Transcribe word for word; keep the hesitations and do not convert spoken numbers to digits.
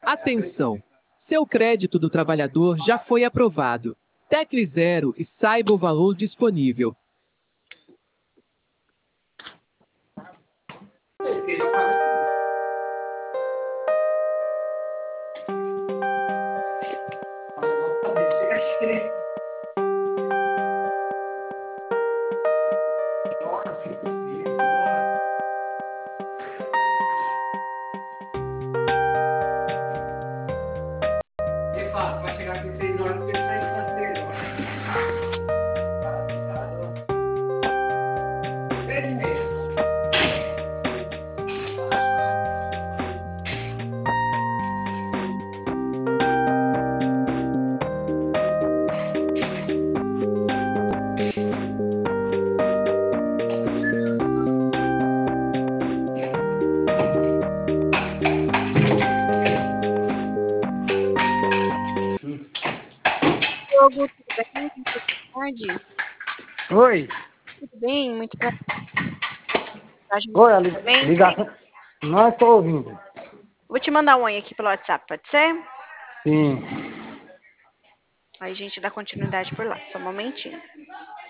Atenção! Seu crédito do trabalhador já foi aprovado. Tecle zero e saiba o valor disponível. Vai chegar aqui seis horas porque ele sai às três horas. Três e meia. Diogo, tudo bem? Boa tarde. Oi. Tudo bem? Muito prazer. Oi, a Tudo bem? ligação. Não estou ouvindo. Vou te mandar um oi aqui pelo WhatsApp, pode ser? Sim. Aí a gente dá continuidade por lá. Só um momentinho.